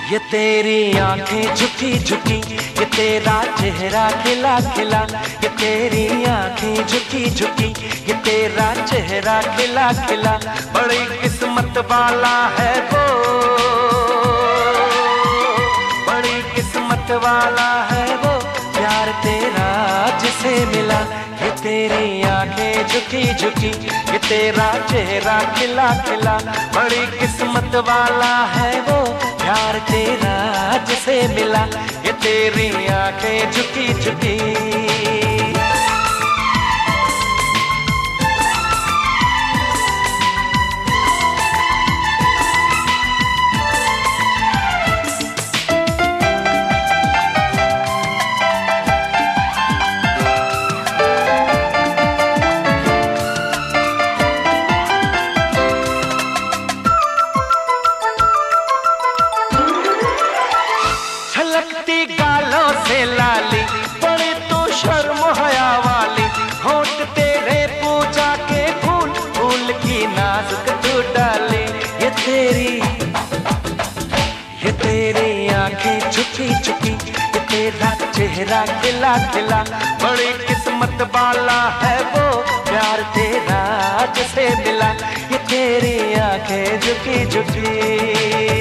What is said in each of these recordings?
ये तेरी आंखें झुकी झुकी, ये तेरा चेहरा खिला खिला, ये तेरी आंखें झुकी झुकी, ये तेरा चेहरा खिला खिला। बड़ी किस्मत वाला है वो, बड़ी किस्मत वाला है वो, प्यार तेरा जिसे मिला। ये तेरी आंखें झुकी झुकी, ये तेरा चेहरा खिला खिला। बड़ी किस्मत वाला है वो, प्यार तेरा जिसे मिला। ये तेरी आंखें झुकी झुकी। छलकती गालों से लाली, बड़ी तू शर्म हया वाली। होंठ तेरे पूजा के फूल, फूल की नाजुक तू डाली। ये तेरी आंखें झुकी झुकी, ये तेरा चेहरा खिला खिला। बड़ी किस्मत वाला है वो, प्यार तेरा जिसे मिला। ये तेरी आंखें झुकी झुकी।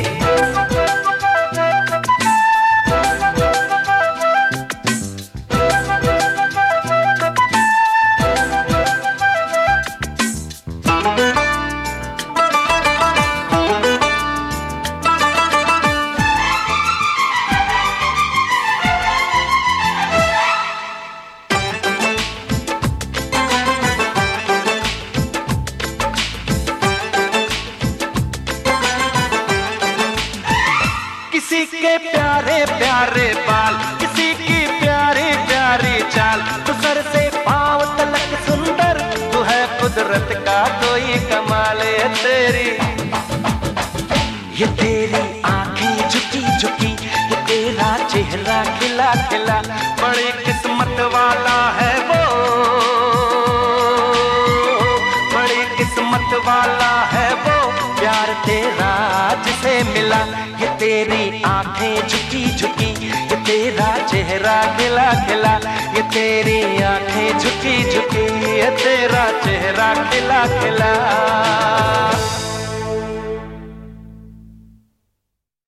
किसी के प्यारे प्यारे बाल, किसी की प्यारी प्यारी चाल। तू सर से पांव तलक सुंदर, तू है कुदरत का कोई कमाल। ये तेरी आंखें झुकी झुकी, ये तेरा चेहरा खिला खिला। बड़ी किस्मत वाला है वो, बड़ी किस्मत वाला है वो, प्यार तेरा जिसे मिला। ये तेरी आंखें झुकी झुकी, ये तेरा चेहरा खिला खिला। ये तेरी आंखें झुकी झुकी, ये तेरा चेहरा खिला खिला।